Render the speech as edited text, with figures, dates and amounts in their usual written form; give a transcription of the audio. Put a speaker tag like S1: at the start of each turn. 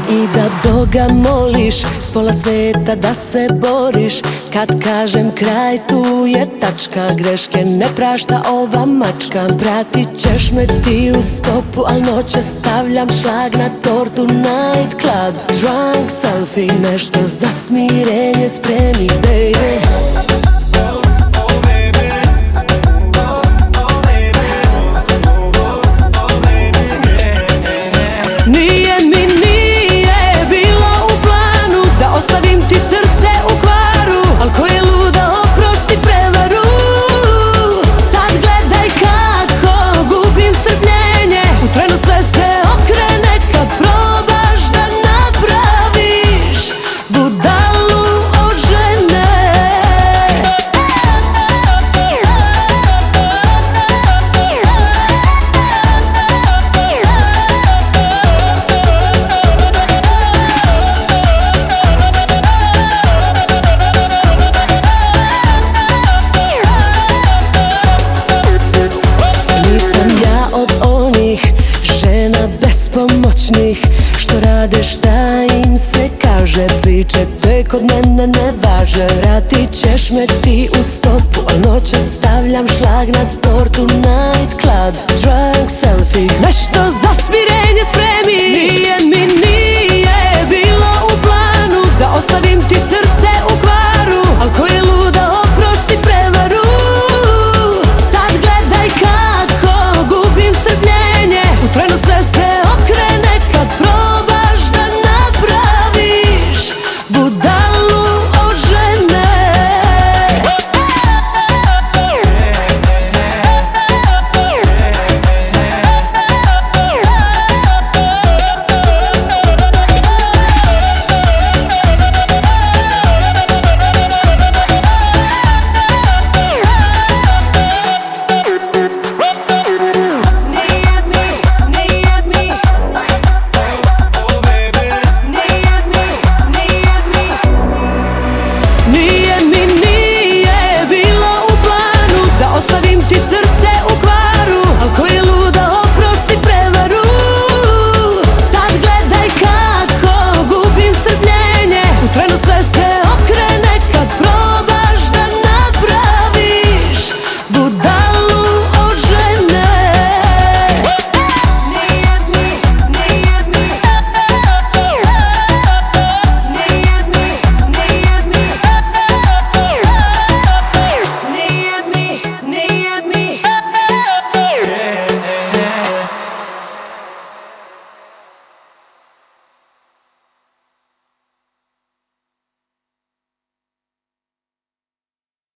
S1: I da Boga moliš s pola sveta da se boriš. Kad kažem kraj, tu je tačka, greške ne prašta ova mačka. Pratit ćeš me ti u stopu, al noćas stavljam šlag na tortu. Night club, drunk selfie, nešto za smirenje spremi, baby. Što rade šta im se kaže, priče te kod mene ne važe. Vratit ćeš me ti u stopu, a noćas stavljam šlag na tortu. Night club, drunk selfie, nešto za smirenje spremi. Nije bilo u planu da ostavim ti srce u kvaru, al ko je luda